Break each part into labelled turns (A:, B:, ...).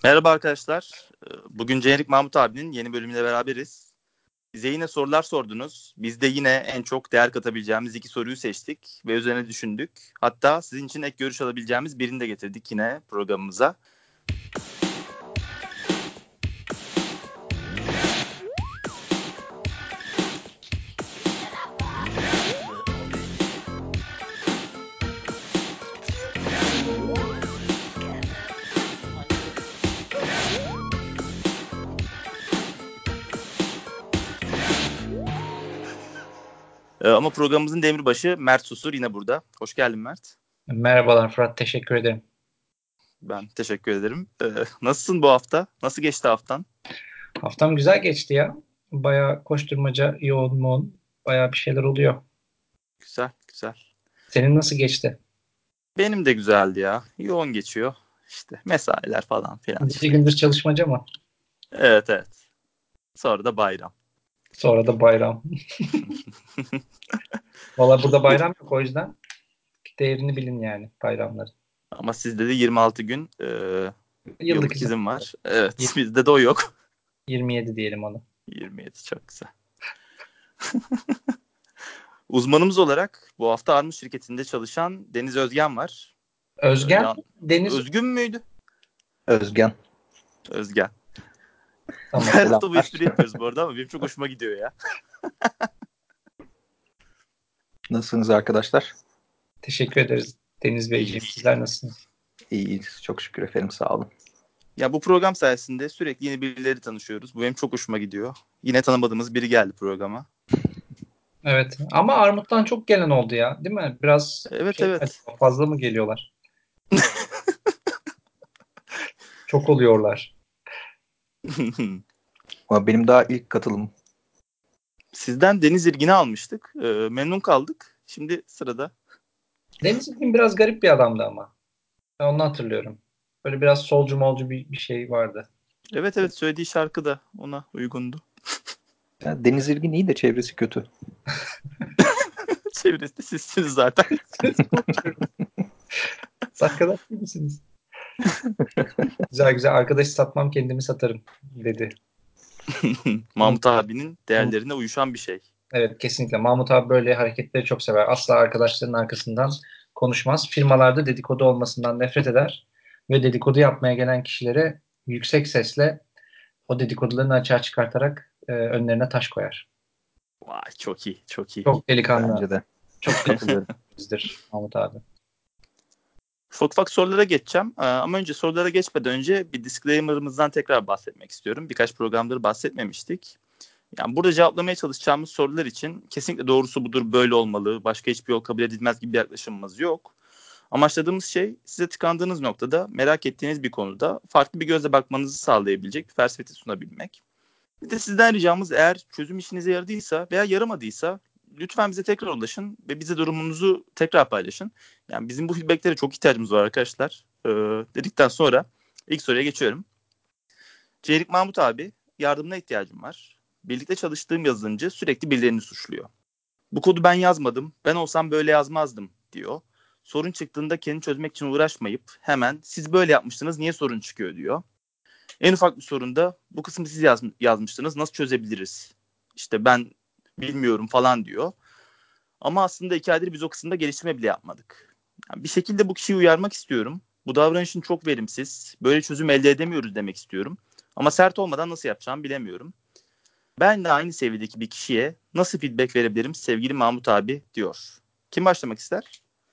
A: Merhaba arkadaşlar. Bugün Cenik Mahmut abinin yeni bölümüyle beraberiz. Bize yine sorular sordunuz. Biz de yine en çok değer katabileceğimiz iki soruyu seçtik ve üzerine düşündük. Hatta sizin için ek görüş alabileceğimiz birini de getirdik yine programımıza. Ama programımızın demirbaşı Mert Susur yine burada. Hoş geldin Mert.
B: Merhabalar Fırat, teşekkür ederim.
A: Ben teşekkür ederim. Nasılsın bu hafta? Nasıl geçti haftan?
B: Haftam güzel geçti ya. Bayağı koşturmaca, yoğun, bayağı bir şeyler oluyor.
A: Güzel, güzel.
B: Senin nasıl geçti?
A: Benim de güzeldi ya. Yoğun geçiyor. İşte mesailer falan filan
B: İki
A: işte.
B: gündür çalışmaca mı?
A: Evet, evet. Sonra da bayram.
B: Sonra da bayram. Valla burada bayram yok, o yüzden değerini bilin yani bayramların.
A: Ama sizde de 26 gün
B: Yıllık
A: yıllık
B: izin.
A: izin var. Evet, bizde de o yok.
B: 27 diyelim ona.
A: 27 çok güzel. Uzmanımız olarak bu hafta Armut şirketinde çalışan Deniz Özgen var.
B: Özgen, Deniz.
A: Özgün müydü?
C: Özgen.
A: Özgen.
B: Tamam.
A: Her hafta bu
C: Selamlar.
A: espri yapıyoruz bu arada ama benim çok hoşuma gidiyor ya.
C: Nasılsınız arkadaşlar?
B: Teşekkür ederiz Deniz Beyciğim.
A: İyiyiz.
B: Sizler nasılsınız?
C: İyiyiz. Çok şükür efendim. Sağ olun.
A: Ya bu program sayesinde sürekli yeni birileri tanışıyoruz. Bu benim çok hoşuma gidiyor. Yine tanımadığımız biri geldi programa.
B: Evet, ama Armut'tan çok gelen oldu ya, değil mi? Biraz
A: Evet, evet.
B: fazla mı geliyorlar? Çok oluyorlar.
C: Ama benim daha ilk katılımım.
A: Sizden Deniz İrgin'i almıştık. Memnun kaldık. Şimdi sırada.
B: Deniz İlkin biraz garip bir adamdı ama. Ben onu hatırlıyorum. Böyle biraz solcu molcu bir şey vardı.
A: Evet, evet, söylediği şarkı da ona uygundu.
C: Ya, Deniz İlgin iyi de çevresi kötü.
A: Çevresi de sizsiniz zaten.
B: Siz konuşuyoruz. Arkadaş değil misiniz? Güzel güzel. Arkadaşı satmam, kendimi satarım dedi.
A: Mahmut abinin değerlerine uyuşan bir şey.
B: Evet, kesinlikle. Mahmut abi böyle hareketleri çok sever. Asla arkadaşlarının arkasından konuşmaz. Firmalarda dedikodu olmasından nefret eder. Ve dedikodu yapmaya gelen kişilere yüksek sesle o dedikodularını açığa çıkartarak önlerine taş koyar.
A: Vay, çok iyi, çok iyi.
B: Çok delikanlı.
C: Bence de.
B: Çok
C: Katılıyorum.
B: sevimlizdir Mahmut abi.
A: Ufak ufak sorulara geçeceğim. Ama önce sorulara geçmeden önce bir disclaimer'ımızdan tekrar bahsetmek istiyorum. Birkaç programdır bahsetmemiştik. Yani burada cevaplamaya çalışacağımız sorular için kesinlikle doğrusu budur, böyle olmalı, başka hiçbir yol kabul edilmez gibi bir yaklaşımımız yok. Amaçladığımız şey size tıkandığınız noktada merak ettiğiniz bir konuda farklı bir gözle bakmanızı sağlayabilecek bir felsefeti sunabilmek. Bir de sizden ricamız, eğer çözüm işinize yaradıysa veya yaramadıysa lütfen bize tekrar ulaşın ve bize durumunuzu tekrar paylaşın. Yani bizim bu feedbacklere çok ihtiyacımız var arkadaşlar. Dedikten sonra ilk soruya geçiyorum. Cerik Mahmut abi, yardımına ihtiyacım var. Birlikte çalıştığım yazılımcı sürekli birilerini suçluyor. Bu kodu ben yazmadım, ben olsam böyle yazmazdım diyor. Sorun çıktığında kendi çözmek için uğraşmayıp hemen siz böyle yapmıştınız, niye sorun çıkıyor diyor. En ufak bir sorunda bu kısmı siz yazmıştınız, nasıl çözebiliriz? İşte ben bilmiyorum falan diyor. Ama aslında 2 aydır biz o kısımda geliştirme bile yapmadık. Yani bir şekilde bu kişiyi uyarmak istiyorum. Bu davranışın çok verimsiz. Böyle çözüm elde edemiyoruz demek istiyorum. Ama sert olmadan nasıl yapacağımı bilemiyorum. Ben de aynı seviyedeki bir kişiye nasıl feedback verebilirim sevgili Mahmut abi diyor. Kim başlamak ister?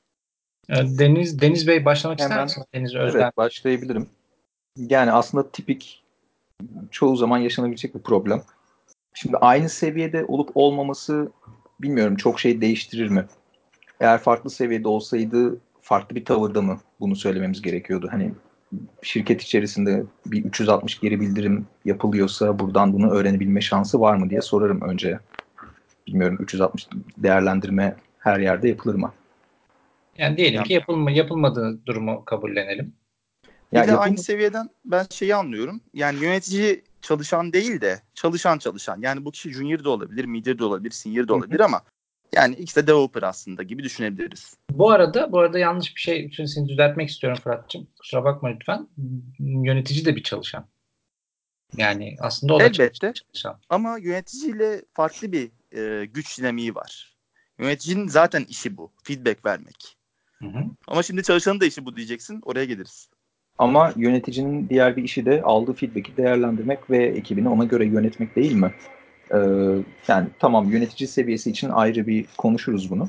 B: Deniz Bey başlamak ister
C: Hemen
B: misiniz? Deniz
C: evet
B: Özden.
C: başlayabilirim. Yani aslında tipik, çoğu zaman yaşanabilecek bir problem. Şimdi aynı seviyede olup olmaması bilmiyorum çok şey değiştirir mi? Eğer farklı seviyede olsaydı farklı bir tavırda mı bunu söylememiz gerekiyordu? Hani şirket içerisinde bir 360 geri bildirim yapılıyorsa buradan bunu öğrenebilme şansı var mı diye sorarım önce. Bilmiyorum, 360 değerlendirme her yerde yapılır mı?
B: Yani diyelim
A: Yani
B: ki yapılmadığı durumu kabullenelim.
C: Ya
A: bir de aynı
C: yapılma
A: seviyeden ben şeyi anlıyorum. Yani yönetici çalışan değil de çalışan. Yani bu kişi junior da olabilir, middle de olabilir, senior de olabilir ama Yani ikisi de developer aslında gibi düşünebiliriz.
B: Bu arada yanlış bir şey için seni düzeltmek istiyorum Fırat'cığım. Kusura bakma lütfen. Yönetici de bir çalışan. Yani aslında o da
A: Elbette
B: çalışan.
A: ama yöneticiyle farklı bir güç dinamiği var. Yöneticinin zaten işi bu. Feedback vermek.
B: Hı hı.
A: Ama şimdi çalışanın da işi bu diyeceksin. Oraya geliriz.
C: Ama yöneticinin diğer bir işi de aldığı feedback'i değerlendirmek ve ekibini ona göre yönetmek değil mi? Ee, Yani tamam, yönetici seviyesi için ayrı bir konuşuruz bunu.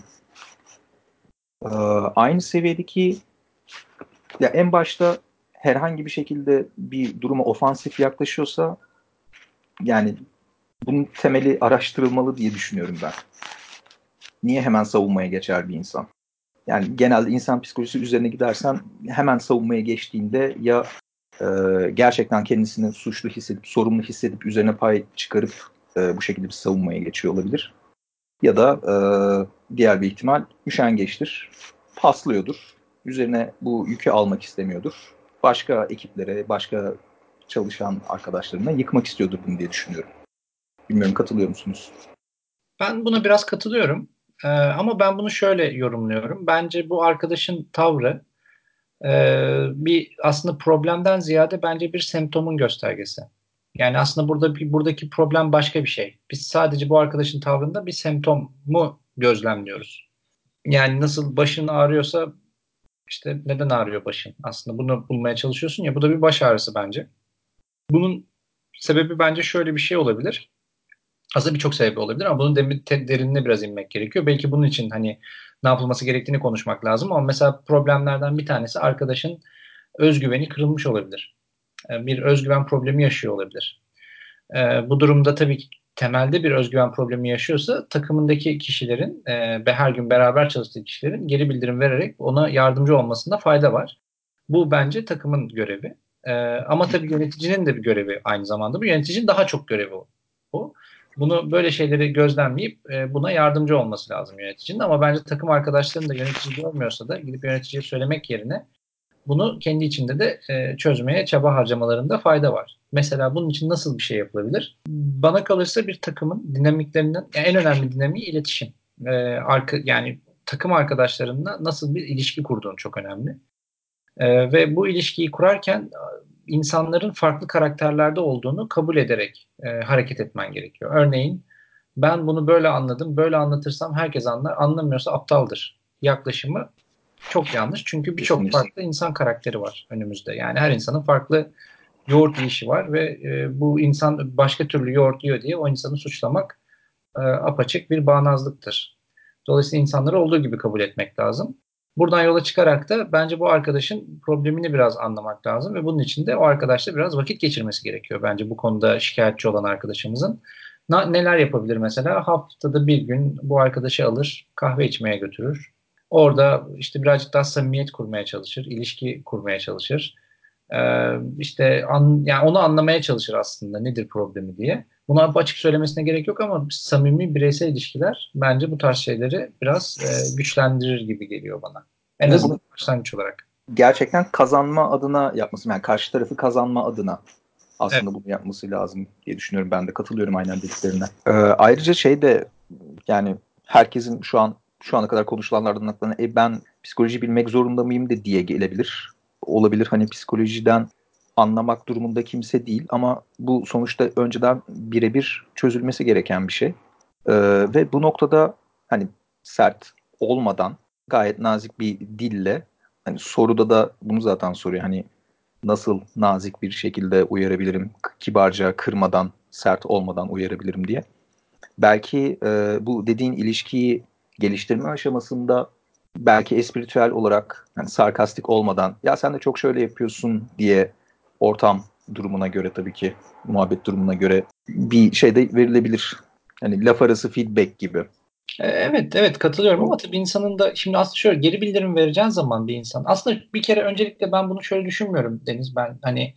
C: Ee, Aynı seviyedeki, ya en başta herhangi bir şekilde bir duruma ofansif yaklaşıyorsa, yani bunun temeli araştırılmalı diye düşünüyorum ben. Niye hemen savunmaya geçer bir insan? Yani genelde insan psikolojisi üzerine gidersen hemen savunmaya geçtiğinde ya gerçekten kendisini suçlu hissedip, sorumlu hissedip üzerine pay çıkarıp bu şekilde bir savunmaya geçiyor olabilir. Ya da diğer bir ihtimal üşengeçtir, paslıyordur. Üzerine bu yükü almak istemiyordur. Başka ekiplere, başka çalışan arkadaşlarına yıkmak istiyordur bunu diye düşünüyorum. Bilmiyorum, katılıyor musunuz?
B: Ben buna biraz katılıyorum. Ama ben bunu şöyle yorumluyorum. Bence bu arkadaşın tavrı bir aslında problemden ziyade bence bir semptomun göstergesi. Yani aslında buradaki problem başka bir şey. Biz sadece bu arkadaşın tavrında bir semptomu gözlemliyoruz. Yani nasıl başın ağrıyorsa işte neden ağrıyor başın? Aslında bunu bulmaya çalışıyorsun ya, bu da bir baş ağrısı bence. Bunun sebebi bence şöyle bir şey olabilir. Aslında birçok sebebi olabilir ama bunun derinine biraz inmek gerekiyor. Belki bunun için hani ne yapılması gerektiğini konuşmak lazım ama mesela problemlerden bir tanesi arkadaşın özgüveni kırılmış olabilir. Bir özgüven problemi yaşıyor olabilir. Bu durumda tabii ki temelde bir özgüven problemi yaşıyorsa takımındaki kişilerin ve her gün beraber çalıştığı kişilerin geri bildirim vererek ona yardımcı olmasında fayda var. Bu bence takımın görevi. Ama tabii yöneticinin de bir görevi aynı zamanda. Bu yöneticinin daha çok görevi bu. Bunu böyle şeyleri gözlemleyip buna yardımcı olması lazım yöneticinin. Ama bence takım arkadaşlarının da yönetici görmüyorsa da gidip yöneticiye söylemek yerine bunu kendi içinde de çözmeye çaba harcamalarında fayda var. Mesela bunun için nasıl bir şey yapılabilir? Bana kalırsa bir takımın dinamiklerinden yani en önemli dinamiği iletişim. Yani takım arkadaşlarınla nasıl bir ilişki kurduğun çok önemli. Ve bu ilişkiyi kurarken insanların farklı karakterlerde olduğunu kabul ederek hareket etmen gerekiyor. Örneğin ben bunu böyle anladım, böyle anlatırsam herkes anlar, anlamıyorsa aptaldır yaklaşımı çok yanlış. Çünkü birçok
C: Kesinlikle.
B: farklı insan karakteri var önümüzde. Yani her insanın farklı yoğurt yiyişi var ve bu insan başka türlü yoğurt yiyor diye o insanı suçlamak apaçık bir bağnazlıktır. Dolayısıyla insanları olduğu gibi kabul etmek lazım. Buradan yola çıkarak da bence bu arkadaşın problemini biraz anlamak lazım ve bunun için de o arkadaşla biraz vakit geçirmesi gerekiyor. Bence bu konuda şikayetçi olan arkadaşımızın neler yapabilir mesela? Haftada bir gün bu arkadaşı alır, kahve içmeye götürür. Orada işte birazcık daha samimiyet kurmaya çalışır, ilişki kurmaya çalışır. İşte yani onu anlamaya çalışır aslında nedir problemi diye. Bunu açık söylemesine gerek yok ama samimi bireysel ilişkiler bence bu tarz şeyleri biraz güçlendirir gibi geliyor bana. En
C: Ve
B: azından
C: bunu
B: başlangıç olarak.
C: gerçekten kazanma adına yapması, yani karşı tarafı kazanma adına
B: Evet.
C: aslında bunu yapması lazım diye düşünüyorum. Ben de katılıyorum aynen dediklerine. Ayrıca şey de, yani herkesin şu ana kadar konuşulanlardan aklına ben psikoloji bilmek zorunda mıyım de diye gelebilir. Olabilir, hani psikolojiden anlamak durumunda kimse değil ama bu sonuçta önceden birebir çözülmesi gereken bir şey. Ve bu noktada hani sert olmadan gayet nazik bir dille, hani soruda da bunu zaten soruyor, hani nasıl nazik bir şekilde uyarabilirim, kibarca, kırmadan, sert olmadan uyarabilirim diye. Belki bu dediğin ilişkiyi geliştirme aşamasında belki espiritüel olarak, yani sarkastik olmadan ya sen de çok şöyle yapıyorsun diye, ortam durumuna göre tabii ki, muhabbet durumuna göre bir şey de verilebilir. Hani laf arası feedback gibi.
B: Evet katılıyorum ama tabii insanın da şimdi aslında şöyle geri bildirim vereceğin zaman bir insan aslında bir kere öncelikle ben bunu şöyle düşünmüyorum Deniz, ben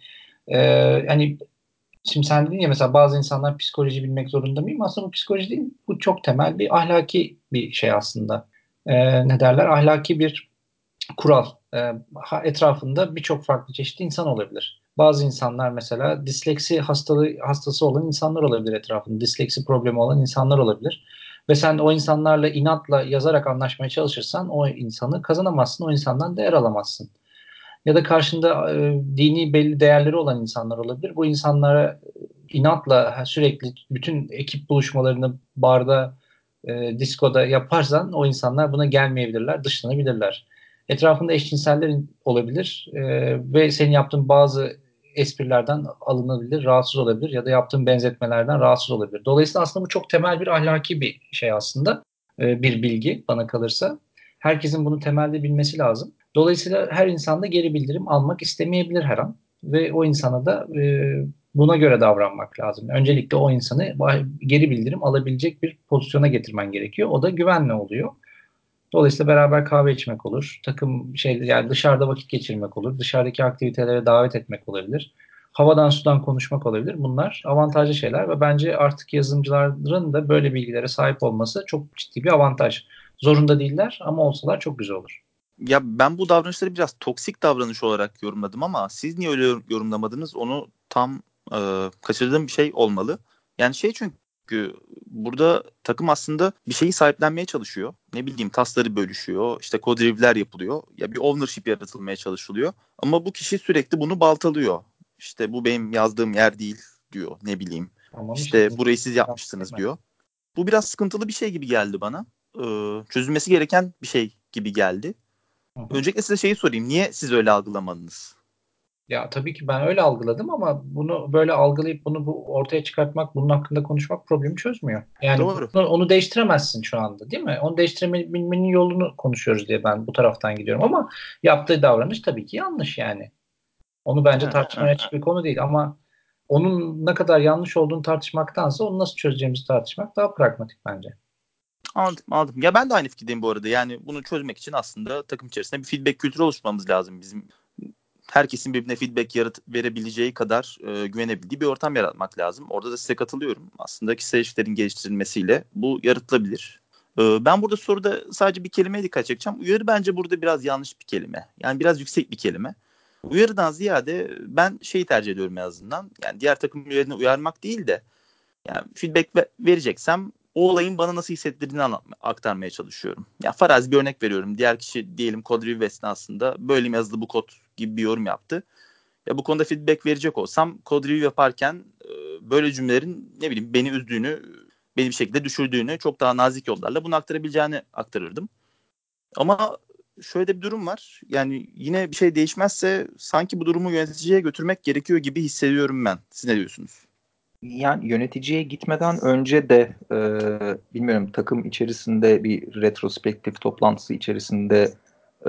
B: hani şimdi sen dedin ya mesela bazı insanlar psikoloji bilmek zorunda mıyım? Aslında bu psikoloji değil. Bu çok temel bir ahlaki bir şey aslında. Ne derler? Ahlaki bir kural. Etrafında birçok farklı çeşitli insan olabilir. Bazı insanlar mesela disleksi hastası olan insanlar olabilir etrafında. Disleksi problemi olan insanlar olabilir. ve sen o insanlarla inatla yazarak anlaşmaya çalışırsan o insanı kazanamazsın, o insandan değer alamazsın. Ya da karşında dini belli değerleri olan insanlar olabilir. Bu insanlara inatla sürekli bütün ekip buluşmalarını barda, diskoda yaparsan o insanlar buna gelmeyebilirler, dışlanabilirler. Etrafında eşcinseller olabilir ve senin yaptığın bazı esprilerden alınabilir, rahatsız olabilir ya da yaptığın benzetmelerden rahatsız olabilir. Dolayısıyla aslında bu çok temel bir ahlaki bir şey aslında, bir bilgi bana kalırsa. Herkesin bunu temelde bilmesi lazım. Dolayısıyla her insan da geri bildirim almak istemeyebilir her an ve o insana da buna göre davranmak lazım. Öncelikle o insanı geri bildirim alabilecek bir pozisyona getirmen gerekiyor. O da güvenle oluyor. Dolayısıyla beraber kahve içmek olur. Takım yani dışarıda vakit geçirmek olur. Dışarıdaki aktivitelere davet etmek olabilir. Havadan sudan konuşmak olabilir. Bunlar avantajlı şeyler ve bence artık yazılımcıların da böyle bilgilere sahip olması çok ciddi bir avantaj. Zorunda değiller ama olsalar çok güzel olur.
A: Ya ben bu davranışları biraz toksik davranış olarak yorumladım ama siz niye öyle yorumlamadınız? Onu tam kaçırdığım bir şey olmalı. Yani çünkü burada takım aslında bir şeyi sahiplenmeye çalışıyor. Ne bileyim tasları bölüşüyor. İşte code review'ler yapılıyor. Ya bir ownership yaratılmaya çalışılıyor. Ama bu kişi sürekli bunu baltalıyor. İşte bu benim yazdığım yer değil diyor. Ne bileyim.
B: Tamam işte.
A: İşte burayı siz yapmışsınız diyor. Bu biraz sıkıntılı bir şey gibi geldi bana. Çözülmesi gereken bir şey gibi geldi.
B: Hı hı.
A: Öncelikle size şeyi sorayım. Niye siz öyle algılamadınız?
B: Ya tabii ki ben öyle algıladım ama bunu böyle algılayıp bunu ortaya çıkartmak, bunun hakkında konuşmak problemi çözmüyor. Yani
A: Doğru.
B: onu değiştiremezsin şu anda, değil mi? Onu değiştirebilmenin yolunu konuşuyoruz diye ben bu taraftan gidiyorum ama yaptığı davranış tabii ki yanlış yani. Onu bence
A: Evet,
B: tartışmaya
A: evet.
B: açık bir konu değil ama onun ne kadar yanlış olduğunu tartışmaktansa onu nasıl çözeceğimizi tartışmak daha pragmatik bence.
A: Anladım. Ya ben de aynı fikirdeyim bu arada. Yani bunu çözmek için aslında takım içerisinde bir feedback kültürü oluşturmamız lazım. Bizim herkesin birbirine feedback verebileceği kadar güvenebildiği bir ortam yaratmak lazım. Orada da size katılıyorum. Aslında kişisel ilişkilerin geliştirilmesiyle bu yaratılabilir. Ben burada soruda sadece bir kelimeye dikkat çekeceğim. Uyarı bence burada biraz yanlış bir kelime. Yani biraz yüksek bir kelime. Uyarıdan ziyade ben şeyi tercih ediyorum en azından. Yani diğer takım üyelerini uyarmak değil de yani feedback vereceksem o olayın bana nasıl hissettirdiğini aktarmaya çalışıyorum. Ya farazi bir örnek veriyorum. Diğer kişi diyelim code review esnasında böyle mi yazılı bu kod gibi bir yorum yaptı. Ya bu konuda feedback verecek olsam code review yaparken böyle cümlelerin ne bileyim beni üzdüğünü, beni bir şekilde düşürdüğünü çok daha nazik yollarla bunu aktarabileceğini aktarırdım. Ama şöyle de bir durum var. Yani yine bir şey değişmezse sanki bu durumu yöneticiye götürmek gerekiyor gibi hissediyorum ben. Siz ne diyorsunuz?
C: Yani yöneticiye gitmeden önce de bilmiyorum takım içerisinde bir retrospektif toplantısı içerisinde e,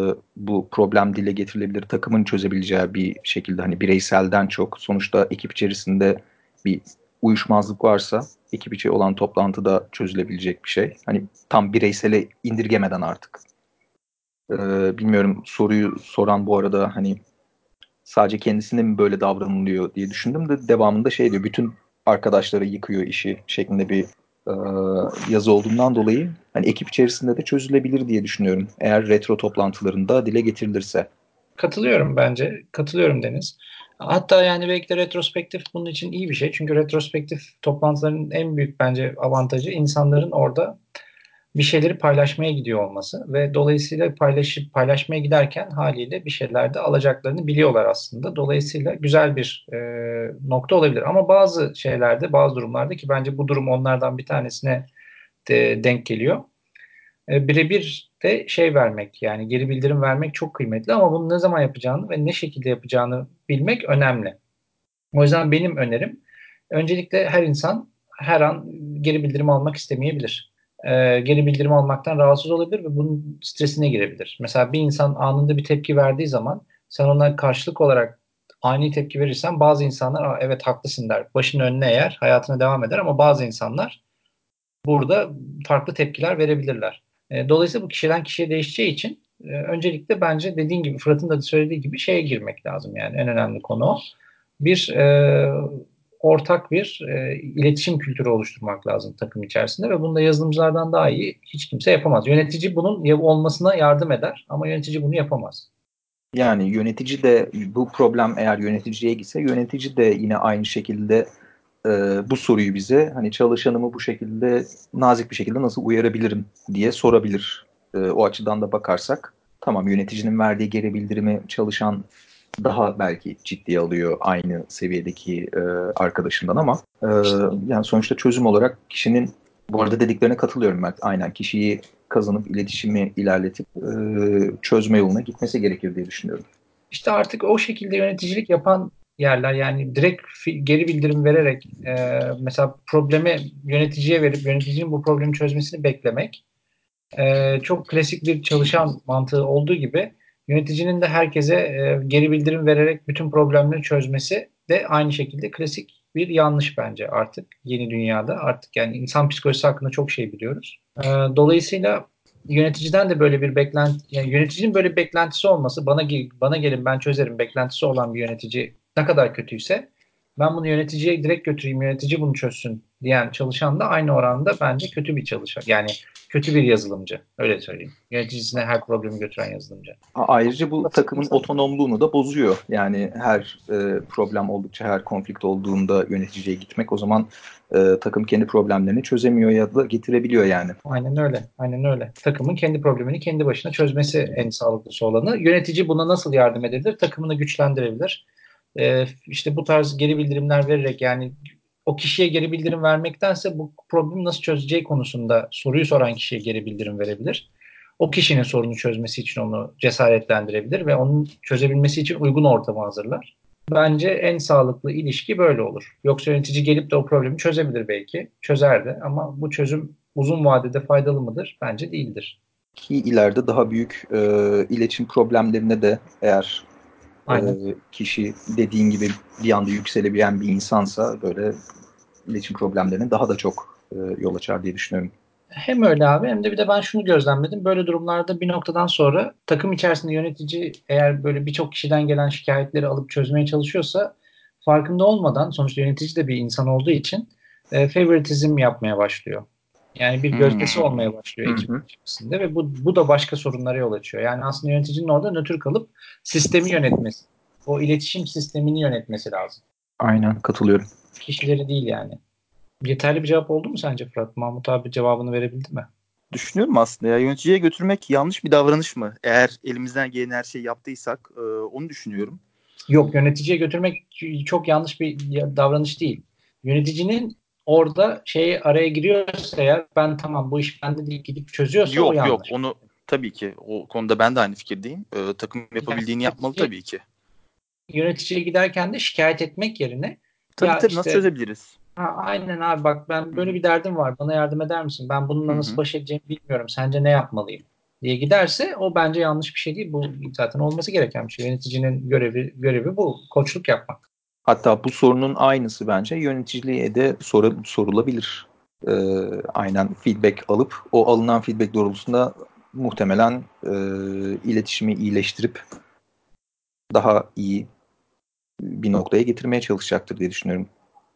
C: bu problem dile getirilebilir. Takımın çözebileceği bir şekilde hani bireyselden çok sonuçta ekip içerisinde bir uyuşmazlık varsa ekip içi olan toplantıda çözülebilecek bir şey. Hani tam bireysele indirgemeden artık. Bilmiyorum soruyu soran bu arada hani sadece kendisine mi böyle davranılıyor diye düşündüm de devamında şey diyor bütün arkadaşları yıkıyor işi şeklinde bir e, yazı olduğundan dolayı hani ekip içerisinde de çözülebilir diye düşünüyorum. Eğer retro toplantılarında dile getirilirse.
B: Katılıyorum bence. Katılıyorum Deniz. Hatta yani belki de retrospektif bunun için iyi bir şey. Çünkü retrospektif toplantıların en büyük bence avantajı insanların orada bir şeyleri paylaşmaya gidiyor olması ve dolayısıyla paylaşmaya giderken haliyle bir şeylerde alacaklarını biliyorlar aslında. Dolayısıyla güzel bir nokta olabilir. Ama bazı şeylerde, bazı durumlarda ki bence bu durum onlardan bir tanesine de denk geliyor. Birebir de şey vermek yani geri bildirim vermek çok kıymetli ama bunu ne zaman yapacağını ve ne şekilde yapacağını bilmek önemli. O yüzden benim önerim öncelikle her insan her an geri bildirim almak istemeyebilir. Geri bildirim almaktan rahatsız olabilir ve bunun stresine girebilir. Mesela bir insan anında bir tepki verdiği zaman sen ona karşılık olarak ani tepki verirsen bazı insanlar evet haklısın der. Başının önüne eğer hayatına devam eder ama bazı insanlar burada farklı tepkiler verebilirler. Dolayısıyla bu kişiden kişiye değişeceği için öncelikle bence dediğin gibi Fırat'ın da söylediği gibi şeye girmek lazım yani en önemli konu o. Bir ortak bir iletişim kültürü oluşturmak lazım takım içerisinde ve bunu da yazılımcılardan daha iyi hiç kimse yapamaz. Yönetici bunun olmasına yardım eder ama yönetici bunu yapamaz.
C: Yani yönetici de bu problem eğer yöneticiye gitse yönetici de yine aynı şekilde bu soruyu bize hani çalışanımı bu şekilde nazik bir şekilde nasıl uyarabilirim diye sorabilir. O açıdan da bakarsak tamam, yöneticinin verdiği geri bildirimi çalışan daha belki ciddiye alıyor aynı seviyedeki arkadaşından ama yani sonuçta çözüm olarak kişinin, bu arada dediklerine katılıyorum ben, aynen kişiyi kazanıp iletişimi ilerletip çözme yoluna gitmesi gerekir diye düşünüyorum.
B: İşte artık o şekilde yöneticilik yapan yerler, yani direkt geri bildirim vererek mesela problemi yöneticiye verip yöneticinin bu problemi çözmesini beklemek çok klasik bir çalışan mantığı olduğu gibi yöneticinin de herkese geri bildirim vererek bütün problemleri çözmesi de aynı şekilde klasik bir yanlış bence artık yeni dünyada. Artık yani insan psikolojisi hakkında çok şey biliyoruz. Dolayısıyla yöneticiden de böyle bir beklenti, yani yöneticinin böyle bir beklentisi olması, bana gelin ben çözerim beklentisi olan bir yönetici ne kadar kötüyse, ben bunu yöneticiye direkt götüreyim, yönetici bunu çözsün diyen çalışan da aynı oranda bence kötü bir çalışan. Yani kötü bir yazılımcı. Öyle söyleyeyim. Yöneticisine her problemi götüren yazılımcı.
C: Ayrıca bu takımın otonomluğunu da bozuyor. Yani her problem oldukça, her konflikt olduğunda yöneticiye gitmek, o zaman takım kendi problemlerini çözemiyor ya da getirebiliyor yani.
B: Aynen öyle. Aynen öyle. Takımın kendi problemini kendi başına çözmesi en sağlıklısı olanı. Yönetici buna nasıl yardım edebilir? Takımını güçlendirebilir. İşte bu tarz geri bildirimler vererek, yani o kişiye geri bildirim vermektense bu problemi nasıl çözeceği konusunda soruyu soran kişiye geri bildirim verebilir. O kişinin sorunu çözmesi için onu cesaretlendirebilir ve onun çözebilmesi için uygun ortamı hazırlar. Bence en sağlıklı ilişki böyle olur. Yoksa yönetici gelip de o problemi çözebilir belki. Çözer de, ama bu çözüm uzun vadede faydalı mıdır? Bence değildir.
C: Ki ileride daha büyük iletişim problemlerine de, eğer
B: Aynen.
C: kişi dediğin gibi bir anda yükselebilen bir insansa, böyle iletişim problemlerine daha da çok yol açar diye düşünüyorum.
B: Hem öyle abi, hem de bir de ben şunu gözlemledim. Böyle durumlarda bir noktadan sonra takım içerisinde yönetici eğer böyle birçok kişiden gelen şikayetleri alıp çözmeye çalışıyorsa, farkında olmadan, sonuçta yönetici de bir insan olduğu için favoritizm yapmaya başlıyor. Yani bir gözdesi olmaya başlıyor
C: Hı
B: ekip
C: hı.
B: içerisinde ve bu da başka sorunlara yol açıyor. Yani aslında yöneticinin orada nötr kalıp sistemi yönetmesi, o iletişim sistemini yönetmesi lazım.
C: Aynen, katılıyorum.
B: Kişileri değil yani. Yeterli bir cevap oldu mu sence Fırat? Mahmut abi cevabını verebildi mi?
A: Düşünüyorum aslında ya, yöneticiye götürmek yanlış bir davranış mı? Eğer elimizden gelen her şeyi yaptıysak onu düşünüyorum.
B: Yok, yöneticiye götürmek çok yanlış bir davranış değil. Yöneticinin orada araya giriyorsa, eğer ben tamam bu iş bende değil gidip çözüyorsa, o
A: Yok
B: yanlış.
A: onu tabii ki, o konuda ben de aynı fikirdeyim. Takım
B: Yani
A: yapabildiğini yapmalı tabii ki.
B: yöneticiye giderken de şikayet etmek yerine, ya
A: Tabii nasıl
B: işte
A: çözebiliriz?
B: aynen abi, bak ben
A: Hı
B: böyle
A: hı.
B: bir derdim var, bana yardım eder misin? Ben
A: Hı
B: bununla nasıl
A: hı.
B: baş edeceğimi bilmiyorum. Sence ne yapmalıyım diye giderse, o bence yanlış bir şey değil. Bu zaten olması gereken bir şey. Yöneticinin görevi bu. Koçluk yapmak.
C: Hatta bu sorunun aynısı bence yöneticiliğe de sorulabilir. Aynen feedback alıp o alınan feedback doğrultusunda muhtemelen iletişimi iyileştirip daha iyi bir noktaya getirmeye çalışacaktır diye düşünüyorum.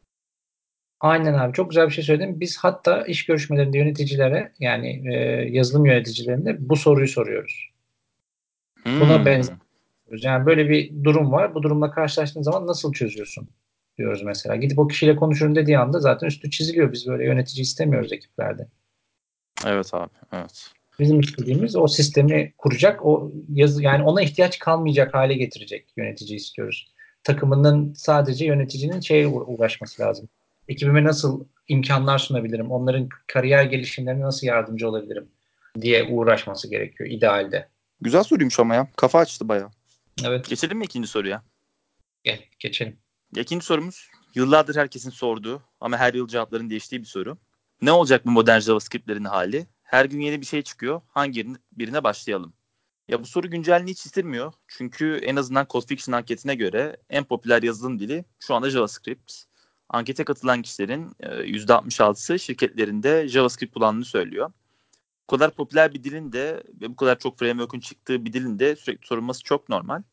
B: Aynen abi, çok güzel bir şey söyledin. Biz hatta iş görüşmelerinde yöneticilere, yani yazılım yöneticilerine bu soruyu soruyoruz. Buna benzer.
A: Hmm.
B: Yani böyle bir durum var. Bu durumla karşılaştığın zaman nasıl çözüyorsun diyoruz mesela. Gidip o kişiyle konuşurum dediği anda zaten üstü çiziliyor. Biz böyle yönetici istemiyoruz ekiplerde.
A: Evet abi, evet.
B: Bizim istediğimiz o sistemi kuracak, o yazı, yani ona ihtiyaç kalmayacak hale getirecek yönetici istiyoruz. Takımının sadece yöneticinin uğraşması lazım. Ekibime nasıl imkanlar sunabilirim? Onların kariyer gelişimlerine nasıl yardımcı olabilirim diye uğraşması gerekiyor idealde.
A: Güzel soruymuş ama ya. Kafa açtı bayağı.
B: Evet,
A: Geçelim mi ikinci soruya?
B: geçelim.
A: İkinci sorumuz yıllardır herkesin sorduğu ama her yıl cevapların değiştiği bir soru. Ne olacak bu modern JavaScript'lerin hali? Her gün yeni bir şey çıkıyor. Hangi birine başlayalım? Ya bu soru güncelliğini hiç hissetmiyor. Çünkü en azından CodeFiction anketine göre en popüler yazılım dili şu anda JavaScript. Ankete katılan kişilerin %66'sı şirketlerinde JavaScript kullandığını söylüyor. Bu kadar popüler bir dilin de ve bu kadar çok framework'ün çıktığı bir dilin de sürekli sorulması çok normal.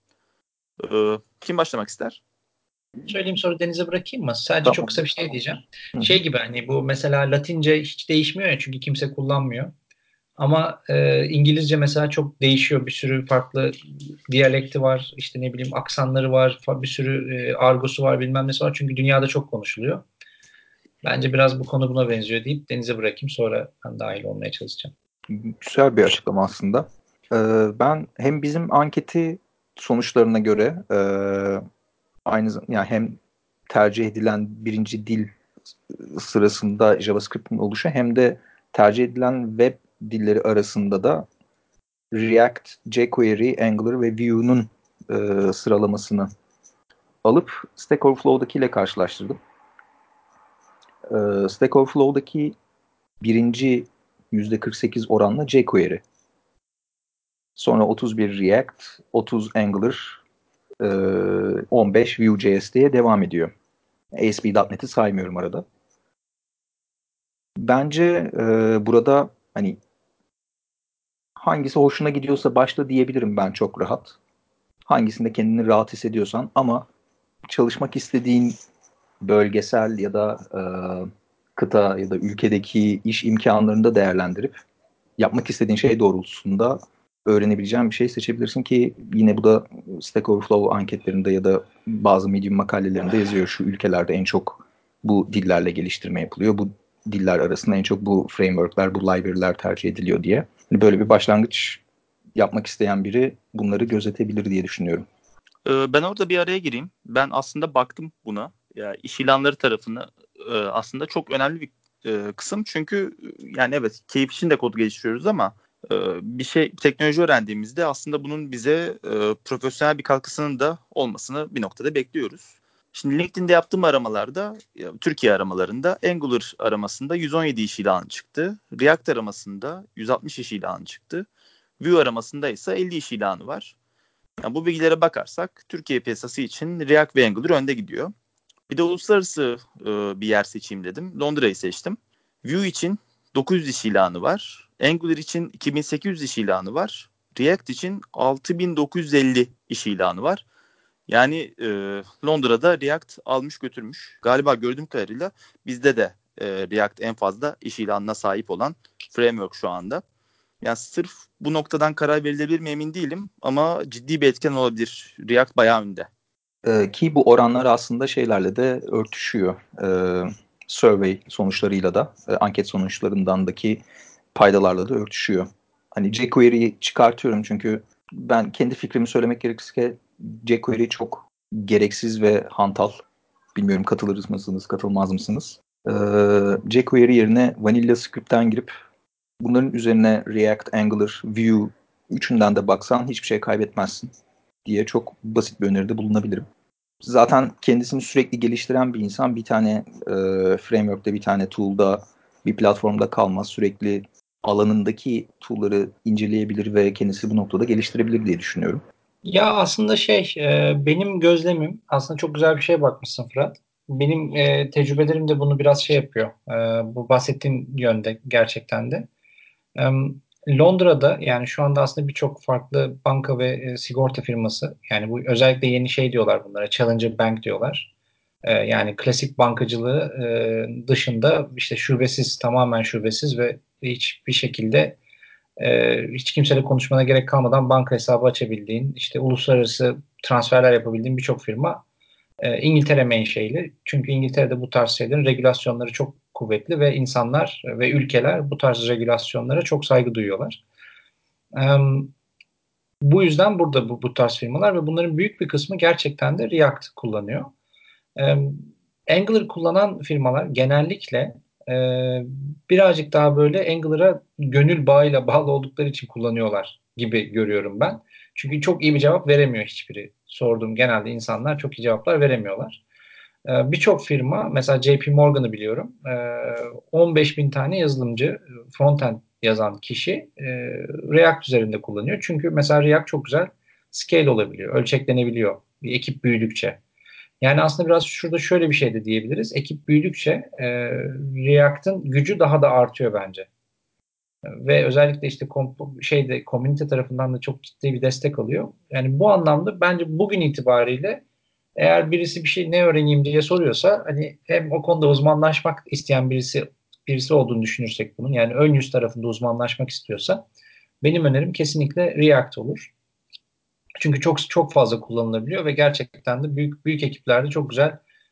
A: Kim başlamak ister?
B: Söyleyeyim, soru Deniz'e bırakayım mı? Sadece çok
C: Tamam.
B: kısa bir şey diyeceğim.
C: Hı hı.
B: Şey gibi, hani bu mesela Latince hiç değişmiyor ya, çünkü kimse kullanmıyor. Ama İngilizce mesela çok değişiyor. Bir sürü farklı diyalekti var. İşte ne bileyim aksanları var. Bir sürü argosu var, bilmem nesi var. Çünkü dünyada çok konuşuluyor. Bence biraz bu konu buna benziyor deyip Deniz'e bırakayım, sonra ben dahil olmaya çalışacağım.
C: Güzel bir açıklama aslında. Ben hem bizim anketi sonuçlarına göre yani hem tercih edilen birinci dil sırasında JavaScript'in oluşu hem de tercih edilen web dilleri arasında da React, jQuery, Angular ve Vue'nun sıralamasını alıp Stack Overflow'dakiyle karşılaştırdım. Stack Overflow'daki birinci %48 oranla jQuery. Sonra 31 React, 30 Angular, 15 Vue.js diye devam ediyor. ASP.NET'i saymıyorum arada. Bence burada hani hangisi hoşuna gidiyorsa başla diyebilirim ben çok rahat. Hangisinde kendini rahat hissediyorsan, ama çalışmak istediğin bölgesel ya da kıta ya da ülkedeki iş imkanlarını da değerlendirip yapmak istediğin şey doğrultusunda öğrenebileceğin bir şey seçebilirsin ki yine bu da Stack Overflow anketlerinde ya da bazı Medium makalelerinde yazıyor. Şu ülkelerde en çok bu dillerle geliştirme yapılıyor. Bu diller arasında en çok bu frameworkler, bu library'ler tercih ediliyor diye. Böyle bir başlangıç yapmak isteyen biri bunları gözetebilir diye düşünüyorum.
A: Ben orada bir araya gireyim. Ben aslında baktım buna. Ya iş ilanları tarafını aslında çok önemli bir kısım. Çünkü yani evet, keyif için de kod geliştiriyoruz ama bir teknoloji öğrendiğimizde aslında bunun bize profesyonel bir katkısının da olmasını bir noktada bekliyoruz. Şimdi LinkedIn'de yaptığım aramalarda, Türkiye aramalarında Angular aramasında 117 iş ilanı çıktı. React aramasında 160 iş ilanı çıktı. Vue aramasında ise 50 iş ilanı var. Yani bu bilgilere bakarsak Türkiye piyasası için React ve Angular önde gidiyor. Bir de uluslararası bir yer seçeyim dedim. Londra'yı seçtim. Vue için 900 iş ilanı var. Angular için 2800 iş ilanı var. React için 6950 iş ilanı var. Yani Londra'da React almış götürmüş. Galiba gördüğüm kadarıyla bizde de React en fazla iş ilanına sahip olan framework şu anda. Yani sırf bu noktadan karar verilebilir mi emin değilim ama ciddi bir etken olabilir. React bayağı önde.
C: Ki bu oranlar aslında şeylerle de örtüşüyor. Survey sonuçlarıyla da, anket sonuçlarındaki paydalarla da örtüşüyor. Hani jQuery'yi çıkartıyorum çünkü ben kendi fikrimi söylemek gerekirse jQuery çok gereksiz ve hantal. Bilmiyorum katılır mısınız, katılmaz mısınız? jQuery yerine Vanilla Script'ten girip bunların üzerine React, Angular, Vue üçünden de baksan hiçbir şey kaybetmezsin diye çok basit bir öneride bulunabilirim. Zaten kendisini sürekli geliştiren bir insan bir tane framework'te, bir tane tool'da, bir platformda kalmaz. Sürekli alanındaki tool'ları inceleyebilir ve kendisi bu noktada geliştirebilir diye düşünüyorum.
B: Ya aslında benim gözlemim, aslında çok güzel bir şeye bakmışsın Fırat. Benim tecrübelerim de bunu biraz yapıyor. Bu bahsettiğin yönde gerçekten de. E, Londra'da, yani şu anda aslında birçok farklı banka ve sigorta firması, yani bu özellikle yeni diyorlar bunlara, Challenger Bank diyorlar. Yani klasik bankacılığı dışında işte tamamen şubesiz ve hiçbir şekilde hiç kimseyle konuşmana gerek kalmadan banka hesabı açabildiğin, işte uluslararası transferler yapabildiğin birçok firma İngiltere menşeili. Çünkü İngiltere'de bu tarz şeylerin regülasyonları çok kuvvetli ve insanlar ve ülkeler bu tarz regülasyonlara çok saygı duyuyorlar. E, Bu yüzden burada bu tarz firmalar ve bunların büyük bir kısmı gerçekten de React kullanıyor. E, Angular kullanan firmalar genellikle e, birazcık daha böyle Angular'a gönül bağıyla bağlı oldukları için kullanıyorlar gibi görüyorum ben. Çünkü çok iyi bir cevap veremiyor hiçbiri. Sorduğum genelde insanlar çok iyi cevaplar veremiyorlar. Birçok firma, mesela JP Morgan'ı biliyorum. 15 bin tane yazılımcı, frontend yazan kişi React üzerinde kullanıyor. Çünkü mesela React çok güzel scale olabiliyor, ölçeklenebiliyor bir ekip büyüdükçe. Yani aslında biraz şurada şöyle bir şey de diyebiliriz. Ekip büyüdükçe React'ın gücü daha da artıyor bence. Ve özellikle işte komünite tarafından da çok ciddi bir destek alıyor. Yani bu anlamda bence bugün itibariyle eğer birisi bir şey ne öğreneyim diye soruyorsa, hani hem o konuda uzmanlaşmak isteyen birisi olduğunu düşünürsek bunun, yani ön yüz tarafında uzmanlaşmak istiyorsa, benim önerim kesinlikle React olur. Çünkü çok çok fazla kullanılabiliyor ve gerçekten de büyük büyük ekiplerde çok güzel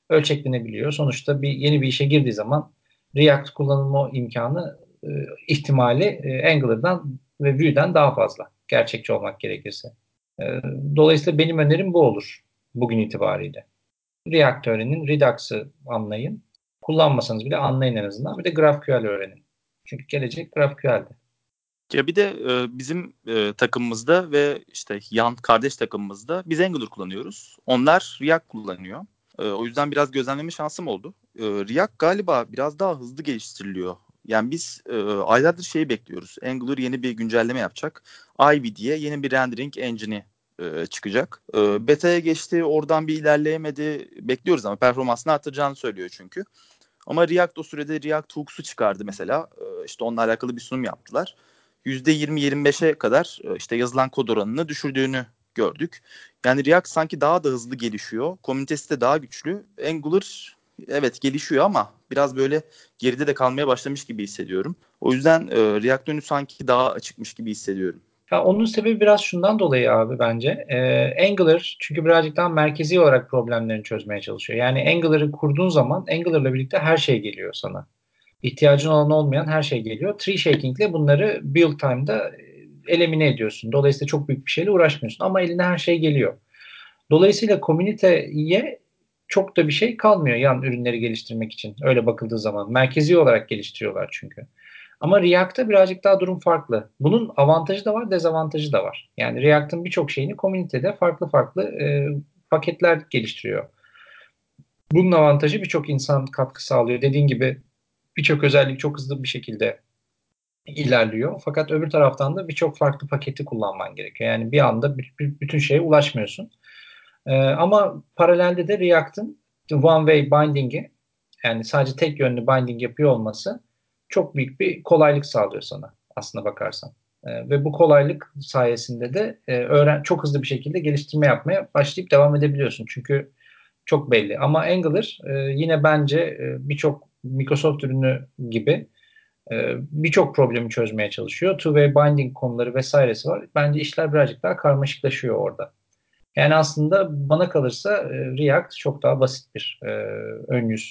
B: ölçeklenebiliyor. Sonuçta yeni bir işe girdiği zaman React kullanılma imkanı, ihtimali Angular'dan ve Vue'den daha fazla. Gerçekçi olmak gerekirse. Dolayısıyla benim önerim bu olur bugün itibariyle. React öğrenin, Redux'ı anlayın. Kullanmasanız bile anlayın en azından. Bir de GraphQL öğrenin. Çünkü gelecek GraphQL'de.
A: Ya bir de bizim takımımızda ve işte yan kardeş takımımızda biz Angular kullanıyoruz. Onlar React kullanıyor. O yüzden biraz gözlemleme şansım oldu. React galiba biraz daha hızlı geliştiriliyor. Yani biz aylardır şeyi bekliyoruz. Angular yeni bir güncelleme yapacak. Ivy diye yeni bir rendering engine'i çıkacak. Beta'ya geçti, oradan bir ilerleyemedi. Bekliyoruz ama performansını arttıracağını söylüyor çünkü. Ama React o sürede React Hooks'u çıkardı mesela. İşte onunla alakalı bir sunum yaptılar. %20-25'e kadar işte yazılan kod oranını düşürdüğünü gördük. Yani React sanki daha da hızlı gelişiyor. Komünitesi de daha güçlü. Angular evet gelişiyor ama biraz böyle geride de kalmaya başlamış gibi hissediyorum. O yüzden React önü sanki daha açıkmış gibi hissediyorum.
B: Ya onun sebebi biraz şundan dolayı abi bence. Angular çünkü birazcık daha merkezi olarak problemlerini çözmeye çalışıyor. Yani Angular'ı kurduğun zaman Angular'la birlikte her şey geliyor sana. İhtiyacın olan olmayan her şey geliyor. Tree shaking ile bunları build time'da elimine ediyorsun. Dolayısıyla çok büyük bir şeyle uğraşmıyorsun ama eline her şey geliyor. Dolayısıyla komüniteye çok da bir şey kalmıyor yan ürünleri geliştirmek için. Öyle bakıldığı zaman. Merkezi olarak geliştiriyorlar çünkü. Ama React'ta birazcık daha durum farklı. Bunun avantajı da var, dezavantajı da var. Yani React'ın birçok şeyini komünitede farklı farklı paketler geliştiriyor. Bunun avantajı birçok insan katkı sağlıyor. Dediğin gibi birçok özellik çok hızlı bir şekilde ilerliyor. Fakat öbür taraftan da birçok farklı paketi kullanman gerekiyor. Yani bir anda bütün şeye ulaşmıyorsun. Ama paralelde de React'ın one way binding'i, yani sadece tek yönlü binding yapıyor olması çok büyük bir kolaylık sağlıyor sana aslına bakarsan. Ve bu kolaylık sayesinde de çok hızlı bir şekilde geliştirme yapmaya başlayıp devam edebiliyorsun. Çünkü çok belli. Ama Angular yine bence birçok Microsoft ürünü gibi birçok problemi çözmeye çalışıyor. Two-way binding konuları vesairesi var. Bence işler birazcık daha karmaşıklaşıyor orada. Yani aslında bana kalırsa React çok daha basit bir ön yüz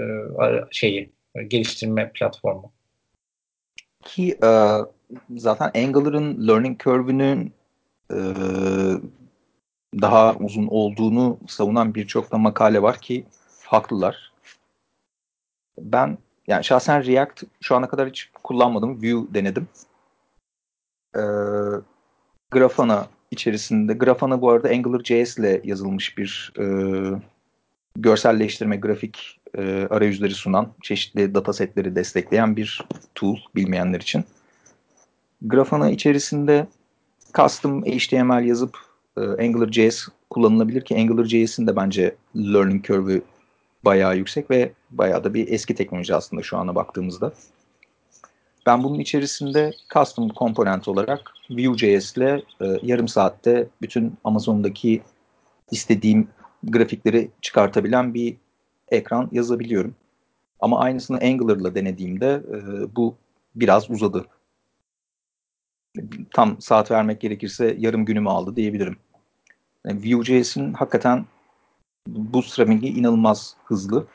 B: geliştirme platformu.
C: Ki zaten Angular'ın learning curve'ünün e, daha uzun olduğunu savunan birçok da makale var ki haklılar. Ben yani şahsen React şu ana kadar hiç kullanmadım. Vue denedim. E, Grafana içerisinde. Grafana bu arada AngularJS ile yazılmış bir görselleştirme, grafik arayüzleri sunan, çeşitli datasetleri destekleyen bir tool bilmeyenler için. Grafana içerisinde custom HTML yazıp AngularJS kullanılabilir ki AngularJS'in de bence learning curve'ü bayağı yüksek ve bayağı da bir eski teknoloji aslında şu ana baktığımızda. Ben bunun içerisinde custom komponent olarak Vue.js ile yarım saatte bütün Amazon'daki istediğim grafikleri çıkartabilen bir ekran yazabiliyorum. Ama aynısını Angular'la denediğimde bu biraz uzadı. Tam saat vermek gerekirse yarım günümü aldı diyebilirim. Yani Vue.js'in hakikaten bootstrapping'i inanılmaz hızlı.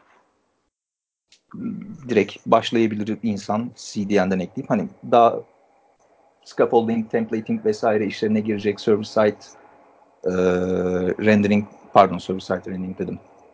C: Direkt başlayabilir insan CDN'den ekleyip hani daha scaffolding, templating vesaire işlerine girecek server-side rendering, pardon server-side rendering dedim.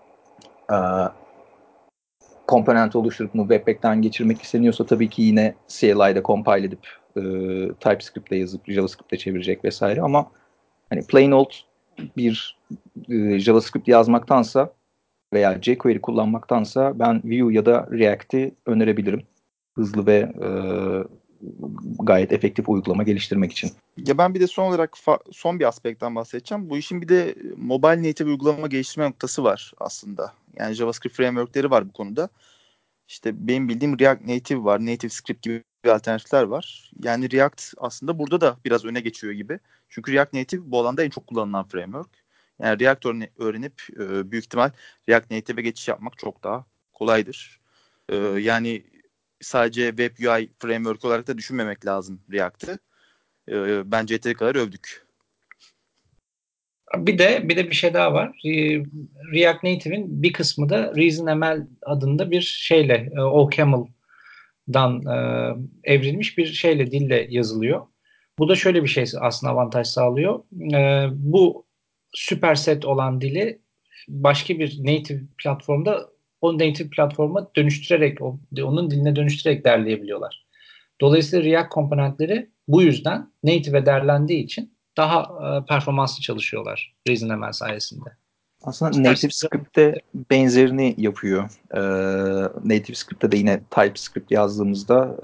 C: Komponent oluşturup mu Webpack'ten geçirmek isteniyorsa tabii ki yine CLI'de compile edip TypeScript'te yazıp JavaScript'te çevirecek vesaire ama hani plain old bir JavaScript yazmaktansa veya jQuery kullanmaktansa ben Vue ya da React'i önerebilirim. Hızlı ve gayet efektif uygulama geliştirmek için.
A: Ya ben bir de son olarak son bir aspektten bahsedeceğim. Bu işin bir de mobile native uygulama geliştirme noktası var aslında. Yani JavaScript framework'leri var bu konuda. İşte benim bildiğim React Native var, Native Script gibi alternatifler var. Yani React aslında burada da biraz öne geçiyor gibi. Çünkü React Native bu alanda en çok kullanılan framework. Yani React öğrenip büyük ihtimal React Native'e geçiş yapmak çok daha kolaydır. Yani sadece Web UI framework olarak da düşünmemek lazım React'ı. Bence yeteri kadar övdük.
B: Bir de bir şey daha var. React Native'in bir kısmı da ReasonML adında bir şeyle OCaml'dan evrilmiş bir şeyle, dille yazılıyor. Bu da şöyle bir şey aslında avantaj sağlıyor. Bu süperset olan dili başka bir native platformda o native platforma dönüştürerek, onun diline dönüştürerek derleyebiliyorlar. Dolayısıyla React komponentleri bu yüzden native'e derlendiği için daha performanslı çalışıyorlar ReasonML sayesinde.
C: Aslında NativeScript'te benzerini yapıyor. NativeScript'te de yine TypeScript yazdığımızda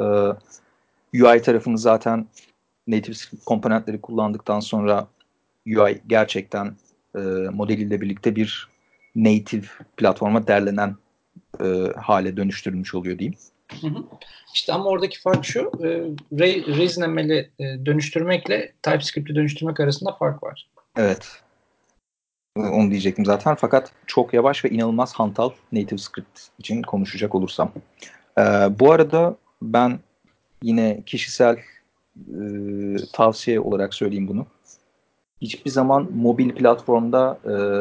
C: UI tarafını zaten NativeScript komponentleri kullandıktan sonra UI gerçekten modeliyle birlikte bir native platforma derlenen hale dönüştürülmüş oluyor diyeyim.
B: İşte ama oradaki fark şu, ReasonML'i dönüştürmekle TypeScript'i dönüştürmek arasında fark var.
C: Evet. Onu diyecektim zaten. Fakat çok yavaş ve inanılmaz hantal NativeScript için konuşacak olursam. Bu arada ben yine kişisel tavsiye olarak söyleyeyim bunu. Hiçbir zaman mobil platformda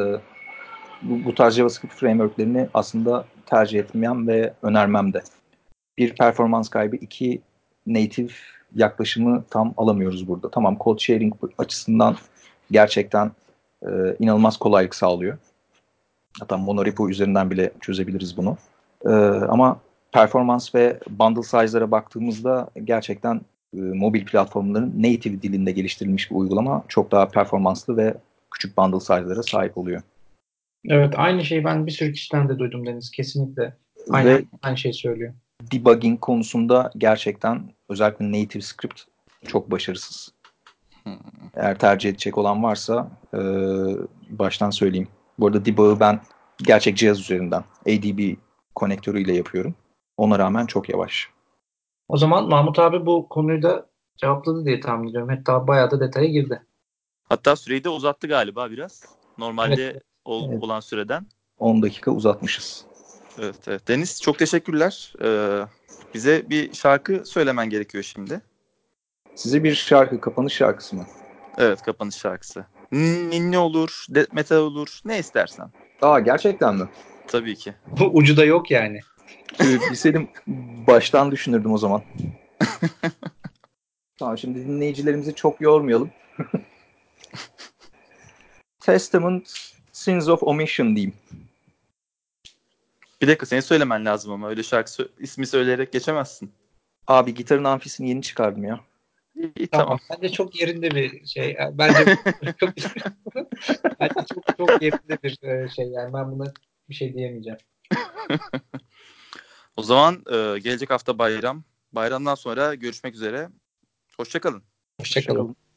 C: bu tarz JavaScript frameworklerini aslında tercih etmeyen ve önermem de. Bir, performans kaybı. İki, native yaklaşımı tam alamıyoruz burada. Tamam, code sharing açısından gerçekten inanılmaz kolaylık sağlıyor. Hatta monorepo üzerinden bile çözebiliriz bunu. Ama performans ve bundle size'lara baktığımızda gerçekten mobil platformların native dilinde geliştirilmiş bir uygulama çok daha performanslı ve küçük bundle size'lara sahip oluyor.
B: Evet, aynı şeyi ben bir sürü kişiden de duydum Deniz. Kesinlikle. Aynı şey söylüyor.
C: Debugging konusunda gerçekten özellikle NativeScript çok başarısız. Eğer tercih edecek olan varsa baştan söyleyeyim. Bu arada debug'ı ben gerçek cihaz üzerinden ADB konektörüyle yapıyorum. Ona rağmen çok yavaş.
B: O zaman Mahmut abi bu konuyu da cevapladı diye tahmin ediyorum. Hatta bayağı da detaya girdi.
A: Hatta süreyi de uzattı galiba biraz. Normalde olan süreden.
C: 10 dakika uzatmışız.
A: Evet. Deniz, çok teşekkürler. Bize bir şarkı söylemen gerekiyor şimdi.
C: Size bir şarkı, kapanış şarkısı mı?
A: Evet, kapanış şarkısı. Ninni olur, death metal olur, ne istersen.
C: Gerçekten mi?
A: Tabii ki.
B: Bu ucu da yok yani.
C: Bilseydim baştan düşünürdüm o zaman. Tamam, şimdi dinleyicilerimizi çok yormayalım. Testament, Sins of Omission diyeyim.
A: Bir dakika, seni söylemen lazım ama öyle şarkı ismi söyleyerek geçemezsin.
C: Abi gitarın amfisini yeni çıkardım ya.
A: İyi, tamam.
B: Bence çok yerinde bir şey. Bence çok bence çok yerinde bir şey yani. Ben buna bir şey diyemeyeceğim.
A: O zaman gelecek hafta bayram. Bayramdan sonra görüşmek üzere. Hoşça kalın.
B: Hoşça kalın.